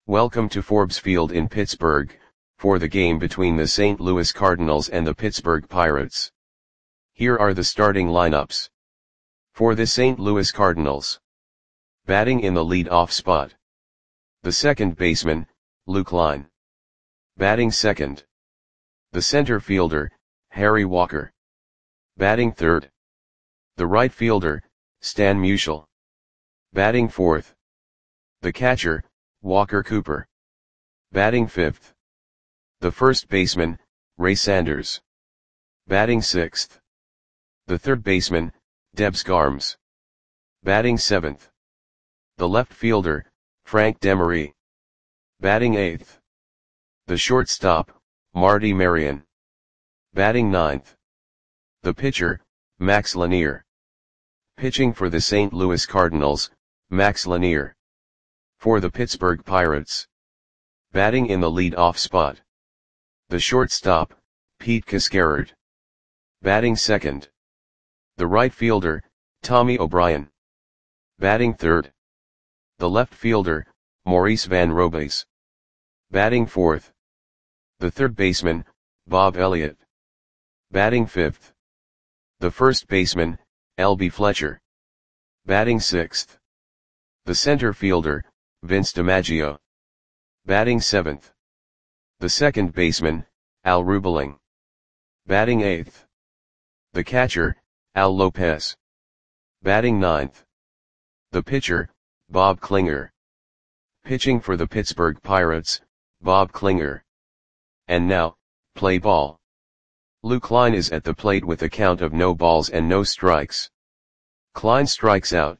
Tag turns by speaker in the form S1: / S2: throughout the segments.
S1: Welcome to Forbes Field in Pittsburgh, for the game between the St. Louis Cardinals and the Pittsburgh Pirates. Here are the starting lineups. For the St. Louis Cardinals. Batting in the lead-off spot. The second baseman, Luke Line. Batting second. The center fielder, Harry Walker. Batting third. The right fielder, Stan Musial. Batting fourth. The catcher, Walker Cooper. Batting fifth. The first baseman, Ray Sanders. Batting sixth. The third baseman, Debs Garms. Batting seventh. The left fielder, Frank Demery. Batting eighth. The shortstop, Marty Marion. Batting ninth. The pitcher, Max Lanier. Pitching for the St. Louis Cardinals, Max Lanier. For the Pittsburgh Pirates. Batting in the lead-off spot. The shortstop, Pete Cascarard. Batting second. The right fielder, Tommy O'Brien. Batting third. The left fielder, Maurice Van Robays. Batting fourth. The third baseman, Bob Elliott. Batting fifth. The first baseman, L.B. Fletcher. Batting sixth. The center fielder, Vince DiMaggio. Batting seventh. The second baseman, Al Rubeling. Batting eighth. The catcher, Al Lopez. Batting ninth. The pitcher, Bob Klinger. Pitching for the Pittsburgh Pirates, Bob Klinger. And now, play ball. Luke Line is at the plate with a count of no balls and no strikes. Klein strikes out.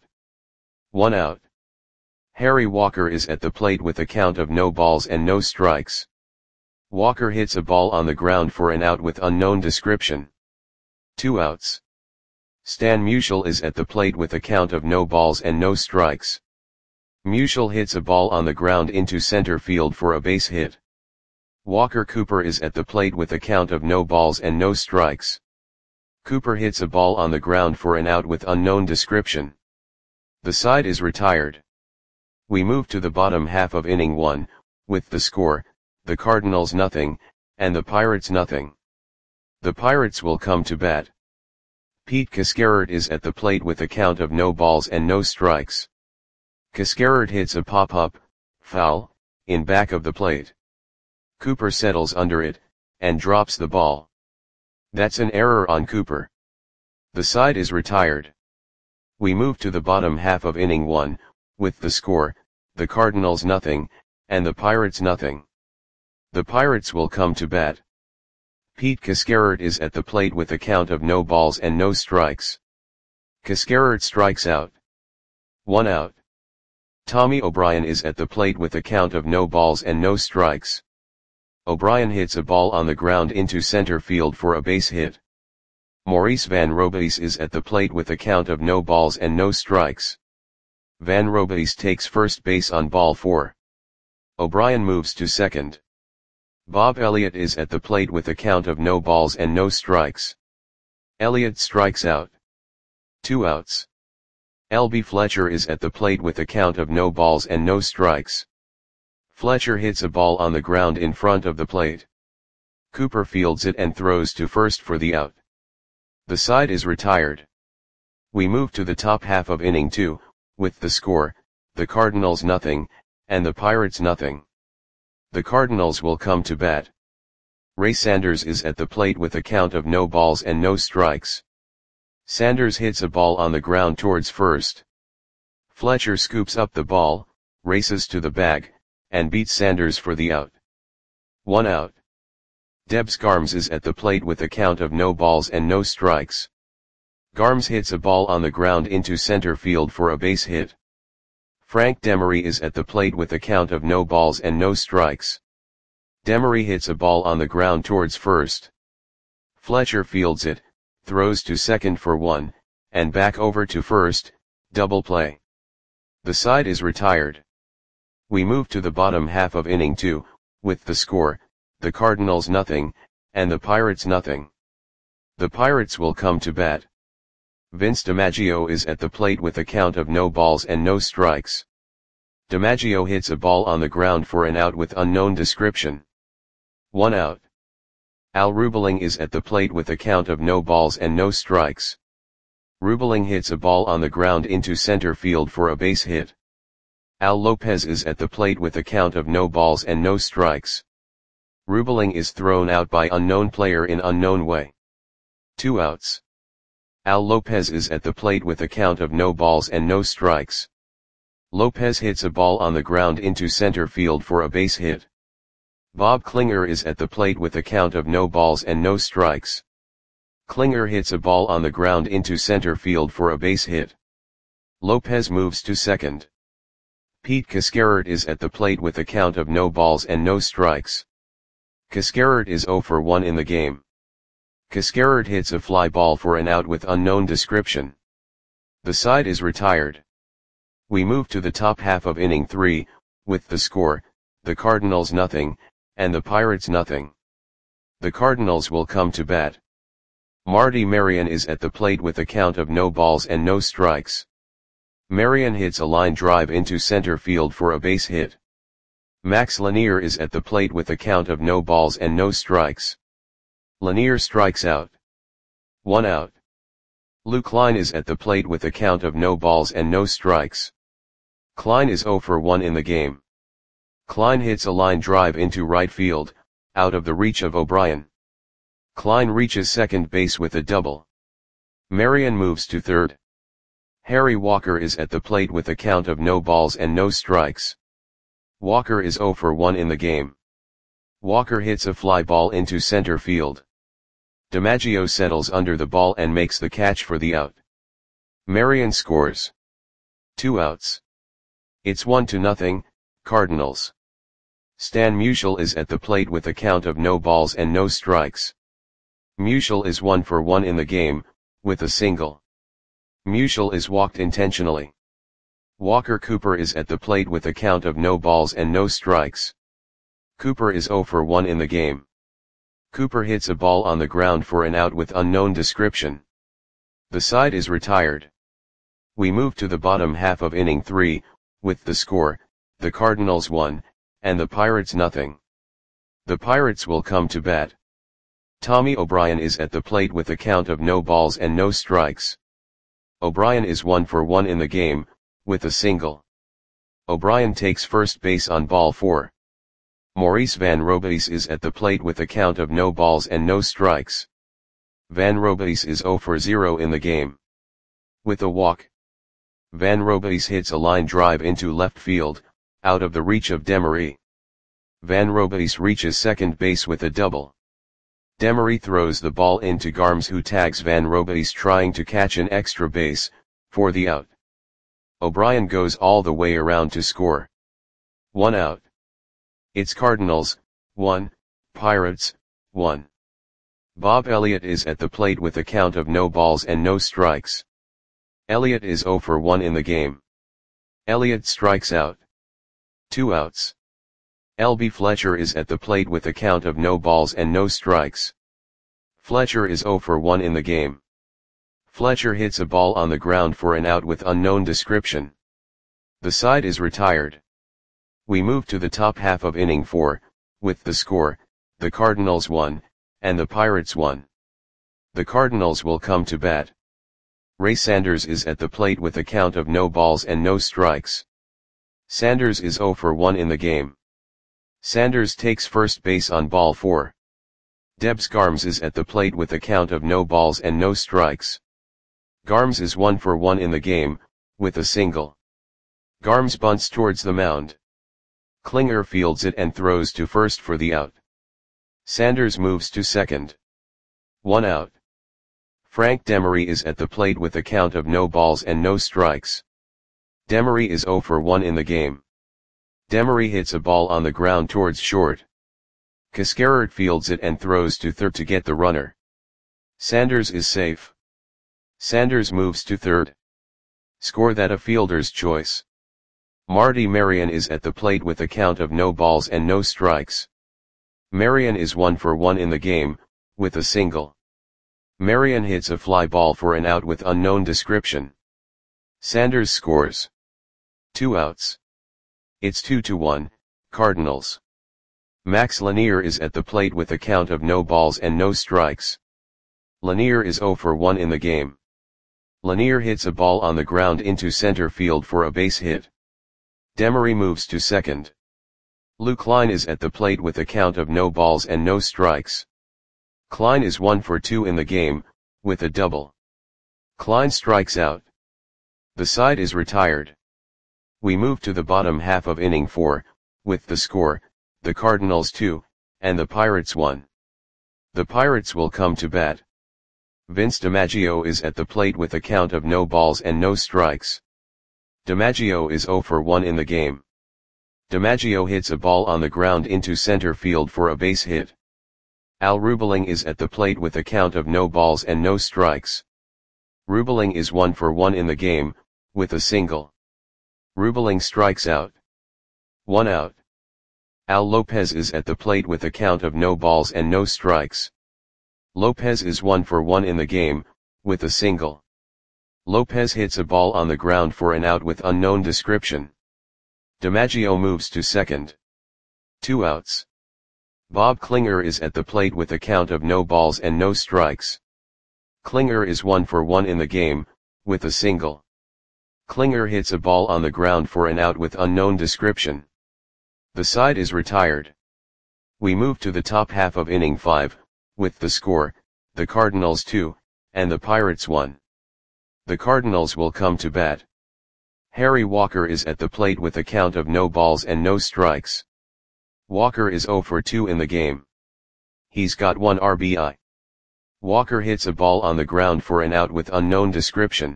S1: 1 out. Harry Walker is at the plate with a count of no balls and no strikes. Walker hits a ball on the ground for an out with unknown description. 2 outs. Stan Musial is at the plate with a count of no balls and no strikes. Musial hits a ball on the ground into center field for a base hit. Walker Cooper is at the plate with a count of no balls and no strikes. Cooper hits a ball on the ground for an out with unknown description. The side is retired. We move to the bottom half of inning 1, with the score, the Cardinals nothing, and the Pirates nothing. The Pirates will come to bat. Pete Cascarard is at the plate with a count of no balls and no strikes. Cascarard hits a pop-up, foul, in back of the plate. Cooper settles under it, and drops the ball. That's an error on Cooper. The side is retired. We move to the bottom half of inning 1, with the score, the Cardinals nothing, and the Pirates nothing. The Pirates will come to bat. Pete Cascarard is at the plate with a count of no balls and no strikes. Cascarard strikes out. 1 out. Tommy O'Brien is at the plate with a count of no balls and no strikes. O'Brien hits a ball on the ground into center field for a base hit. Maurice Van Robays is at the plate with a count of no balls and no strikes. Van Robays takes first base on ball 4. O'Brien moves to second. Bob Elliott is at the plate with a count of no balls and no strikes. Elliott strikes out. 2 outs. L.B. Fletcher is at the plate with a count of no balls and no strikes. Fletcher hits a ball on the ground in front of the plate. Cooper fields it and throws to first for the out. The side is retired. We move to the top half of inning 2, with the score, the Cardinals nothing, and the Pirates nothing. The Cardinals will come to bat. Ray Sanders is at the plate with a count of no balls and no strikes. Sanders hits a ball on the ground towards first. Fletcher scoops up the ball, races to the bag, and beats Sanders for the out. 1 out. Debs Garms is at the plate with a count of no balls and no strikes. Garms hits a ball on the ground into center field for a base hit. Frank Demery is at the plate with a count of no balls and no strikes. Demery hits a ball on the ground towards first. Fletcher fields it, throws to second for 1, and back over to first, double play. The side is retired. We move to the bottom half of inning 2, with the score, the Cardinals nothing, and the Pirates nothing. The Pirates will come to bat. Vince DiMaggio is at the plate with a count of no balls and no strikes. DiMaggio hits a ball on the ground for an out with unknown description. 1 out. Al Rubeling is at the plate with a count of no balls and no strikes. Rubeling hits a ball on the ground into center field for a base hit. Al Lopez is at the plate with a count of no balls and no strikes. Rubeling is thrown out by unknown player in unknown way. 2 outs. Al Lopez is at the plate with a count of no balls and no strikes. Lopez hits a ball on the ground into center field for a base hit. Bob Klinger is at the plate with a count of no balls and no strikes. Klinger hits a ball on the ground into center field for a base hit. Lopez moves to second. Pete Cascarert is at the plate with a count of no balls and no strikes. Cascarert is 0 for 1 in the game. Cascarert hits a fly ball for an out with unknown description. The side is retired. We move to the top half of inning 3, with the score, the Cardinals nothing, and the Pirates nothing. The Cardinals will come to bat. Marty Marion is at the plate with a count of no balls and no strikes. Marion hits a line drive into center field for a base hit. Max Lanier is at the plate with a count of no balls and no strikes. Lanier strikes out. 1 out. Lou Klein is at the plate with a count of no balls and no strikes. Klein is 0 for 1 in the game. Klein hits a line drive into right field, out of the reach of O'Brien. Klein reaches second base with a double. Marion moves to third. Harry Walker is at the plate with a count of no balls and no strikes. Walker is 0 for 1 in the game. Walker hits a fly ball into center field. DiMaggio settles under the ball and makes the catch for the out. Marion scores. 2 outs. It's 1-0, Cardinals. Stan Musial is at the plate with a count of no balls and no strikes. Musial is 1 for 1 in the game, with a single. Musial is walked intentionally. Walker Cooper is at the plate with a count of no balls and no strikes. Cooper is 0 for 1 in the game. Cooper hits a ball on the ground for an out with unknown description. The side is retired. We move to the bottom half of inning 3, with the score, the Cardinals 1, and the Pirates nothing. The Pirates will come to bat. Tommy O'Brien is at the plate with a count of no balls and no strikes. O'Brien is 1 for 1 in the game, with a single. O'Brien takes first base on ball 4. Maurice Van Robeis is at the plate with a count of no balls and no strikes. Van Robeis is 0 for 0 in the game. With a walk. Van Robeis hits a line drive into left field, out of the reach of Demery. Van Robeis reaches second base with a double. Demery throws the ball into Garms, who tags Van Robeis trying to catch an extra base, for the out. O'Brien goes all the way around to score. 1 out. It's Cardinals, 1, Pirates, 1. Bob Elliott is at the plate with a count of no balls and no strikes. Elliott is 0 for 1 in the game. Elliott strikes out. 2 outs. L.B. Fletcher is at the plate with a count of no balls and no strikes. Fletcher is 0 for 1 in the game. Fletcher hits a ball on the ground for an out with unknown description. The side is retired. We move to the top half of inning 4, with the score, the Cardinals 1, and the Pirates 1. The Cardinals will come to bat. Ray Sanders is at the plate with a count of no balls and no strikes. Sanders is 0 for 1 in the game. Sanders takes first base on ball 4. Debs Garms is at the plate with a count of no balls and no strikes. Garms is 1 for 1 in the game, with a single. Garms bunts towards the mound. Klinger fields it and throws to first for the out. Sanders moves to second. 1 out. Frank Demery is at the plate with a count of no balls and no strikes. Demery is 0 for 1 in the game. Demery hits a ball on the ground towards short. Cascarert fields it and throws to third to get the runner. Sanders is safe. Sanders moves to third. Score that a fielder's choice. Marty Marion is at the plate with a count of no balls and no strikes. Marion is 1 for 1 in the game, with a single. Marion hits a fly ball for an out with unknown description. Sanders scores. 2 outs. It's 2-1, Cardinals. Max Lanier is at the plate with a count of no balls and no strikes. Lanier is 0 for 1 in the game. Lanier hits a ball on the ground into center field for a base hit. Demery moves to second. Lou Klein is at the plate with a count of no balls and no strikes. Klein is 1 for 2 in the game, with a double. Klein strikes out. The side is retired. We move to the bottom half of inning 4, with the score, the Cardinals 2, and the Pirates 1. The Pirates will come to bat. Vince DiMaggio is at the plate with a count of no balls and no strikes. DiMaggio is 0 for 1 in the game. DiMaggio hits a ball on the ground into center field for a base hit. Al Rubeling is at the plate with a count of no balls and no strikes. Rubeling is 1 for 1 in the game, with a single. Rubeling strikes out. 1 out. Al Lopez is at the plate with a count of no balls and no strikes. Lopez is 1 for 1 in the game, with a single. Lopez hits a ball on the ground for an out with unknown description. DiMaggio moves to second. 2 outs. Bob Klinger is at the plate with a count of no balls and no strikes. Klinger is 1 for 1 in the game, with a single. Klinger hits a ball on the ground for an out with unknown description. The side is retired. We move to the top half of inning 5, with the score, the Cardinals 2, and the Pirates 1. The Cardinals will come to bat. Harry Walker is at the plate with a count of no balls and no strikes. Walker is 0 for 2 in the game. He's got 1 RBI. Walker hits a ball on the ground for an out with unknown description.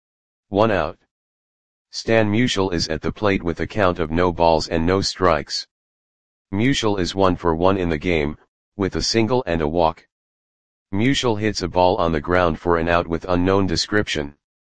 S1: 1 out. Stan Musial is at the plate with a count of no balls and no strikes. Musial is 1 for 1 in the game, with a single and a walk. Musial hits a ball on the ground for an out with unknown description.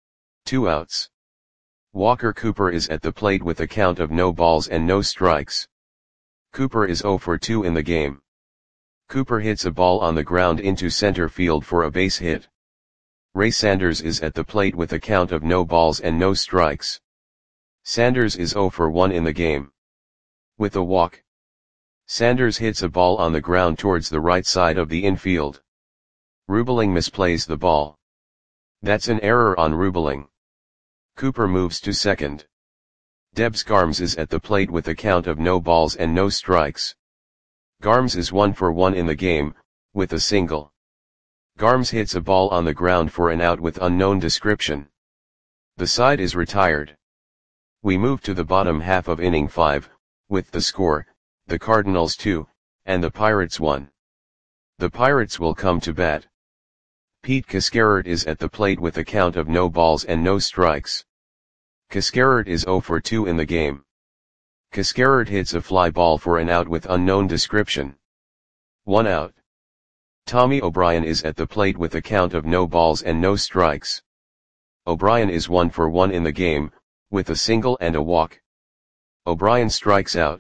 S1: 2 outs. Walker Cooper is at the plate with a count of no balls and no strikes. Cooper is 0 for 2 in the game. Cooper hits a ball on the ground into center field for a base hit. Ray Sanders is at the plate with a count of no balls and no strikes. Sanders is 0 for 1 in the game. With a walk. Sanders hits a ball on the ground towards the right side of the infield. Rubeling misplays the ball. That's an error on Rubeling. Cooper moves to second. Debs Garms is at the plate with a count of no balls and no strikes. Garms is 1 for 1 in the game, with a single. Garms hits a ball on the ground for an out with unknown description. The side is retired. We move to the bottom half of inning 5, with the score, the Cardinals 2, and the Pirates 1. The Pirates will come to bat. Pete Cascarert is at the plate with a count of no balls and no strikes. Cascarert is 0 for 2 in the game. Cascarert hits a fly ball for an out with unknown description. 1 out. Tommy O'Brien is at the plate with a count of no balls and no strikes. O'Brien is 1 for 1 in the game, with a single and a walk. O'Brien strikes out.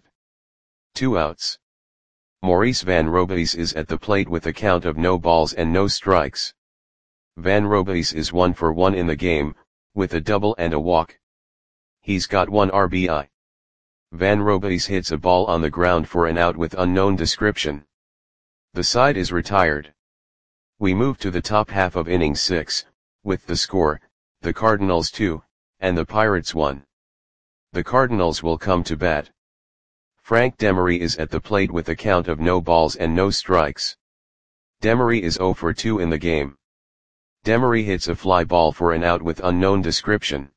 S1: 2 outs. Maurice Van Robeis is at the plate with a count of no balls and no strikes. Van Robeis is 1 for 1 in the game, with a double and a walk. He's got 1 RBI. Van Robeis hits a ball on the ground for an out with unknown description. The side is retired. We move to the top half of inning 6, with the score, the Cardinals 2, and the Pirates 1. The Cardinals will come to bat. Frank Demery is at the plate with a count of no balls and no strikes. Demery is 0 for 2 in the game. Demery hits a fly ball for an out with unknown description.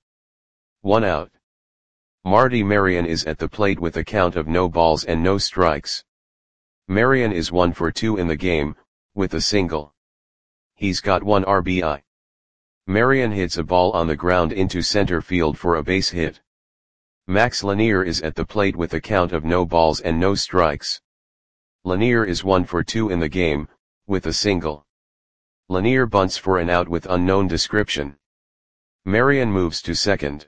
S1: 1 out. Marty Marion is at the plate with a count of no balls and no strikes. Marion is 1 for 2 in the game, with a single. He's got 1 RBI. Marion hits a ball on the ground into center field for a base hit. Max Lanier is at the plate with a count of no balls and no strikes. Lanier is 1 for 2 in the game, with a single. Lanier bunts for an out with unknown description. Marion moves to second.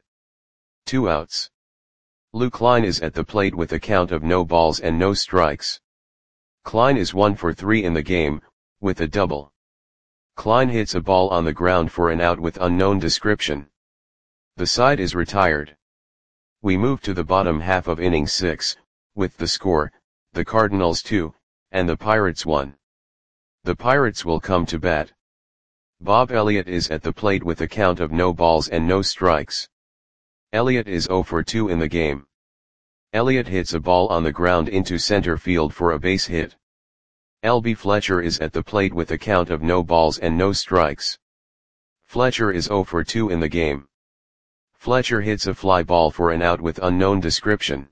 S1: 2 outs. Lou Klein is at the plate with a count of no balls and no strikes. Klein is 1 for 3 in the game, with a double. Klein hits a ball on the ground for an out with unknown description. The side is retired. We move to the bottom half of inning 6, with the score, the Cardinals 2, and the Pirates 1. The Pirates will come to bat. Bob Elliott is at the plate with a count of no balls and no strikes. Elliott is 0 for 2 in the game. Elliott hits a ball on the ground into center field for a base hit. L.B. Fletcher is at the plate with a count of no balls and no strikes. Fletcher is 0 for 2 in the game. Fletcher hits a fly ball for an out with unknown description.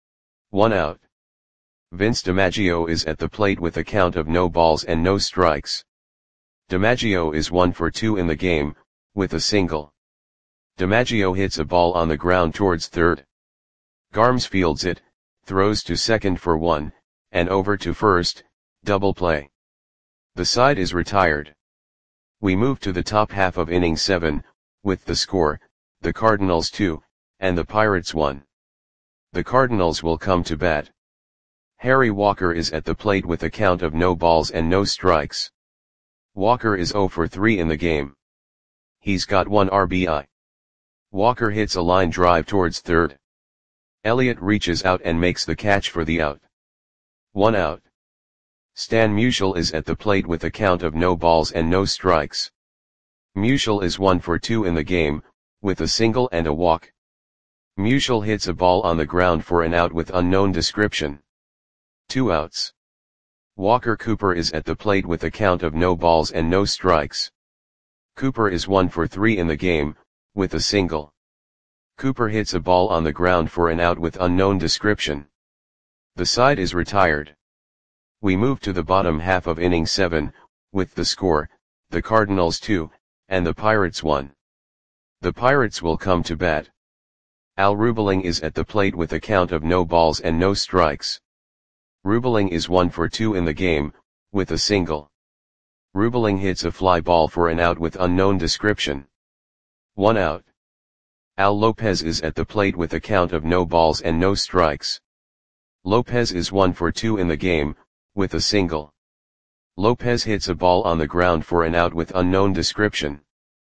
S1: 1 out. Vince DiMaggio is at the plate with a count of no balls and no strikes. DiMaggio is 1 for 2 in the game, with a single. DiMaggio hits a ball on the ground towards third. Garmes fields it, throws to second for 1, and over to first, double play. The side is retired. We move to the top half of inning 7, with the score, the Cardinals 2, and the Pirates 1. The Cardinals will come to bat. Harry Walker is at the plate with a count of no balls and no strikes. Walker is 0 for 3 in the game. He's got 1 RBI. Walker hits a line drive towards third. Elliott reaches out and makes the catch for the out. 1 out. Stan Musial is at the plate with a count of no balls and no strikes. Musial is 1 for 2 in the game, with a single and a walk. Musial hits a ball on the ground for an out with unknown description. 2 outs. Walker Cooper is at the plate with a count of no balls and no strikes. Cooper is 1 for 3 in the game, with a single. Cooper hits a ball on the ground for an out with unknown description. The side is retired. We move to the bottom half of inning 7, with the score, the Cardinals 2, and the Pirates 1. The Pirates will come to bat. Al Rubeling is at the plate with a count of no balls and no strikes. Rubeling is 1 for 2 in the game, with a single. Rubeling hits a fly ball for an out with unknown description. 1 out. Al Lopez is at the plate with a count of no balls and no strikes. Lopez is 1 for 2 in the game, with a single. Lopez hits a ball on the ground for an out with unknown description.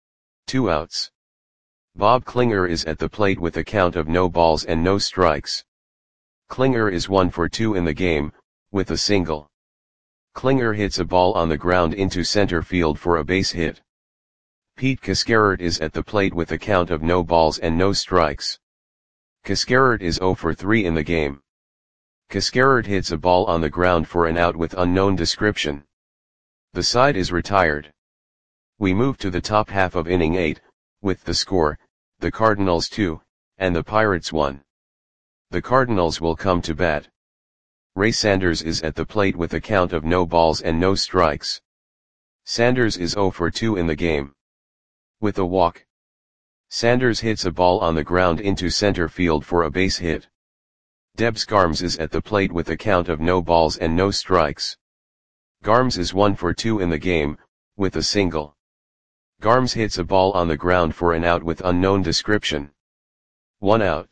S1: 2 outs. Bob Klinger is at the plate with a count of no balls and no strikes. Klinger is 1 for 2 in the game, with a single. Klinger hits a ball on the ground into center field for a base hit. Pete Cascarert is at the plate with a count of no balls and no strikes. Cascarert is 0 for 3 in the game. Cascarert hits a ball on the ground for an out with unknown description. The side is retired. We move to the top half of inning 8, with the score, the Cardinals 2, and the Pirates 1. The Cardinals will come to bat. Ray Sanders is at the plate with a count of no balls and no strikes. Sanders is 0 for 2 in the game. With a walk. Sanders hits a ball on the ground into center field for a base hit. Debs Garmes is at the plate with a count of no balls and no strikes. Garmes is 1 for 2 in the game, with a single. Garmes hits a ball on the ground for an out with unknown description. 1 out.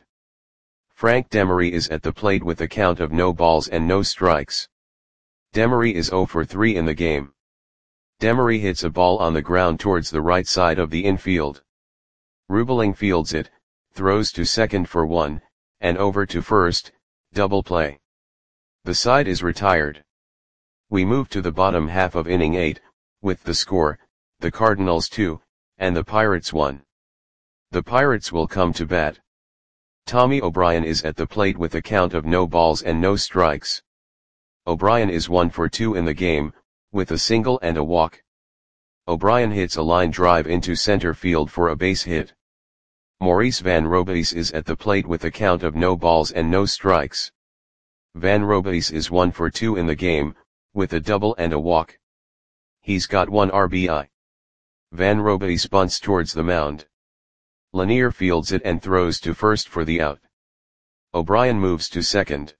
S1: Frank Demery is at the plate with a count of no balls and no strikes. Demery is 0 for 3 in the game. Demery hits a ball on the ground towards the right side of the infield. Rubeling fields it, throws to second for 1, and over to first, double play. The side is retired. We move to the bottom half of inning 8, with the score, the Cardinals 2, and the Pirates 1. The Pirates will come to bat. Tommy O'Brien is at the plate with a count of no balls and no strikes. O'Brien is 1 for 2 in the game, with a single and a walk. O'Brien hits a line drive into center field for a base hit. Maurice Van Robeis is at the plate with a count of no balls and no strikes. Van Robeis is 1 for 2 in the game, with a double and a walk. He's got 1 RBI. Van Robeis bunts towards the mound. Lanier fields it and throws to first for the out. O'Brien moves to second.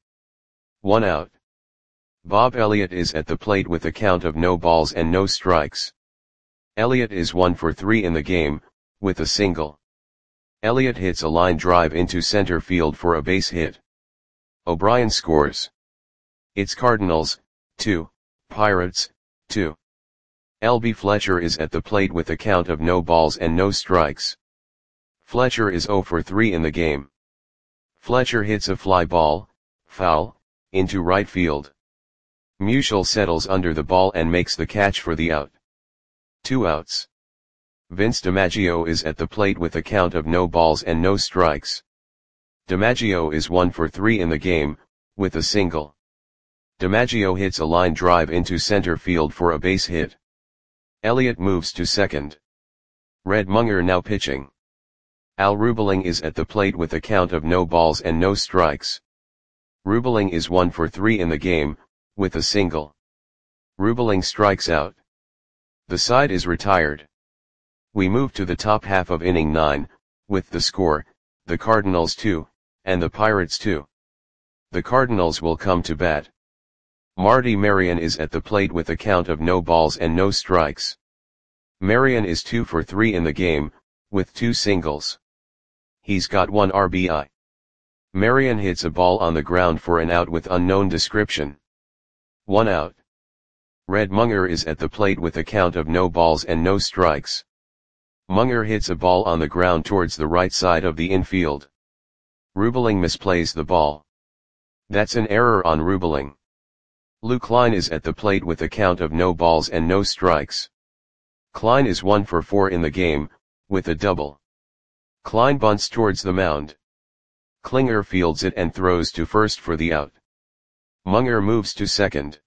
S1: 1 out. Bob Elliott is at the plate with a count of no balls and no strikes. Elliott is 1 for 3 in the game, with a single. Elliott hits a line drive into center field for a base hit. O'Brien scores. It's Cardinals, 2, Pirates, 2. L.B. Fletcher is at the plate with a count of no balls and no strikes. Fletcher is 0 for 3 in the game. Fletcher hits a fly ball, foul, into right field. Musial settles under the ball and makes the catch for the out. 2 outs. Vince DiMaggio is at the plate with a count of no balls and no strikes. DiMaggio is 1 for 3 in the game, with a single. DiMaggio hits a line drive into center field for a base hit. Elliott moves to second. Red Munger now pitching. Al Rubeling is at the plate with a count of no balls and no strikes. Rubeling is 1 for 3 in the game, with a single. Rubeling strikes out. The side is retired. We move to the top half of inning 9, with the score, the Cardinals 2, and the Pirates 2. The Cardinals will come to bat. Marty Marion is at the plate with a count of no balls and no strikes. Marion is 2 for 3 in the game, with 2 singles. He's got 1 RBI. Marion hits a ball on the ground for an out with unknown description. 1 out. Red Munger is at the plate with a count of no balls and no strikes. Munger hits a ball on the ground towards the right side of the infield. Rubeling misplays the ball. That's an error on Rubeling. Lou Klein is at the plate with a count of no balls and no strikes. Klein is 1 for 4 in the game, with a double. Klein bunts towards the mound. Klinger fields it and throws to first for the out. Munger moves to second.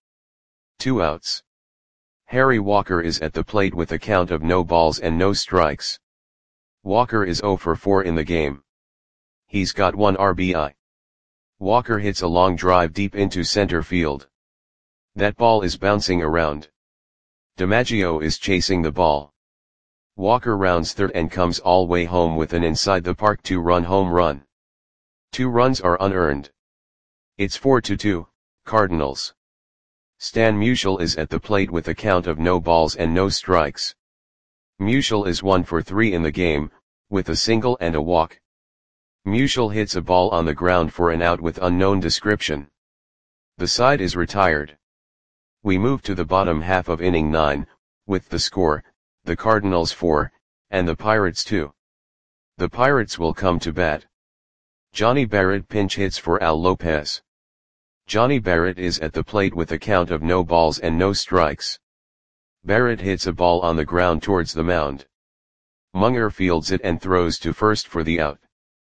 S1: 2 outs. Harry Walker is at the plate with a count of no balls and no strikes. Walker is 0 for 4 in the game. He's got 1 RBI. Walker hits a long drive deep into center field. That ball is bouncing around. DiMaggio is chasing the ball. Walker rounds third and comes all way home with an inside the park 2-run home run. 2 runs are unearned. It's 4-2, Cardinals. Stan Musial is at the plate with a count of no balls and no strikes. Musial is 1 for 3 in the game, with a single and a walk. Musial hits a ball on the ground for an out with unknown description. The side is retired. We move to the bottom half of inning 9, with the score, the Cardinals 4, and the Pirates 2. The Pirates will come to bat. Johnny Barrett pinch hits for Al Lopez. Johnny Barrett is at the plate with a count of no balls and no strikes. Barrett hits a ball on the ground towards the mound. Munger fields it and throws to first for the out.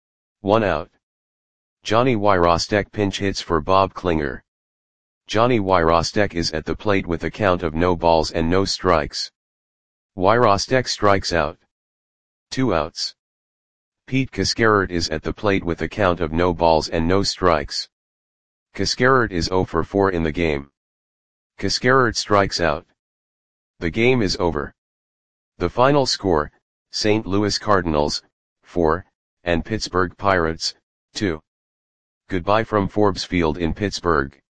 S1: 1 out. Johnny Wyrostek pinch hits for Bob Klinger. Johnny Wyrostek is at the plate with a count of no balls and no strikes. Wyrostek strikes out. 2 outs. Pete Cascarert is at the plate with a count of no balls and no strikes. Cascarert is 0 for 4 in the game. Cascarert strikes out. The game is over. The final score, St. Louis Cardinals, 4, and Pittsburgh Pirates, 2. Goodbye from Forbes Field in Pittsburgh.